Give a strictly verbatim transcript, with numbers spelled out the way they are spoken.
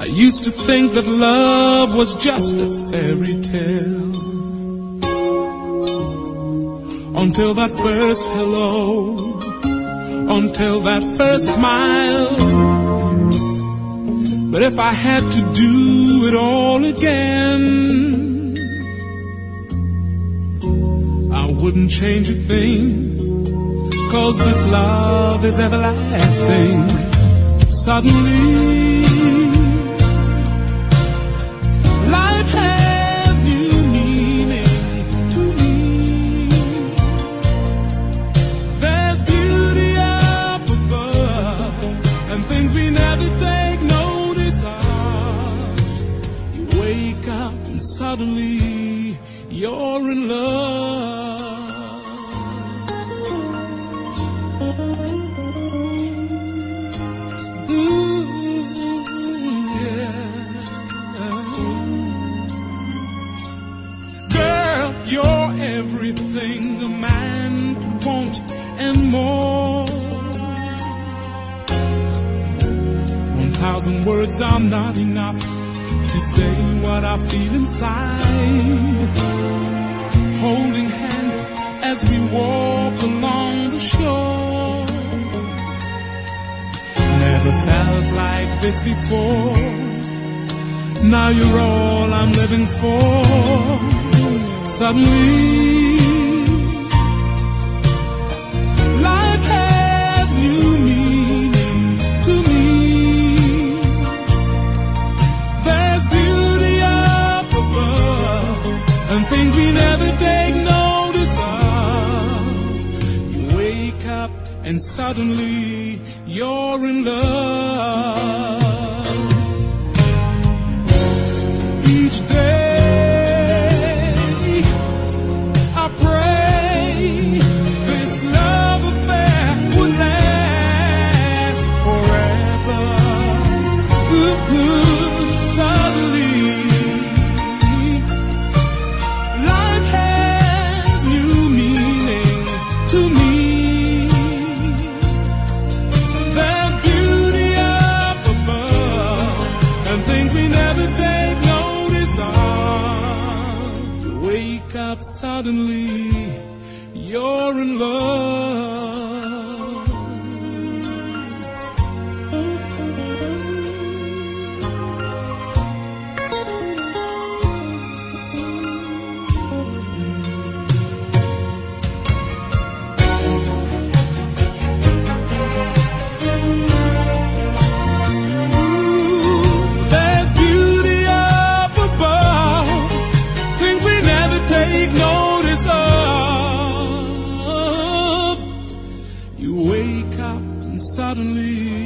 used to think that love was just a fairy tale, until that first hello, until that first smile. But if I had to do it all again, I wouldn't change a thing, 'cause this love is everlasting. Suddenly life has new meaning to me. There's beauty up above and things we never take notice of. You wake up and suddenly you're in love. Ooh, yeah. Girl, you're everything a man could want and more. One thousand words are not enough to say what I feel inside. Holding hands as we walk along the shore. Never felt like this before. Now you're all I'm living for. Suddenly life has new meaning to me. There's beauty up above and things we never take notice of. You wake up and suddenly you're in love. Each day I pray this love affair would last forever. Ooh, ooh, suddenly life has new meaning to me. There's beauty up above and things we never take notice of. You wake up suddenly, you're in love. Take notice of. You wake up and suddenly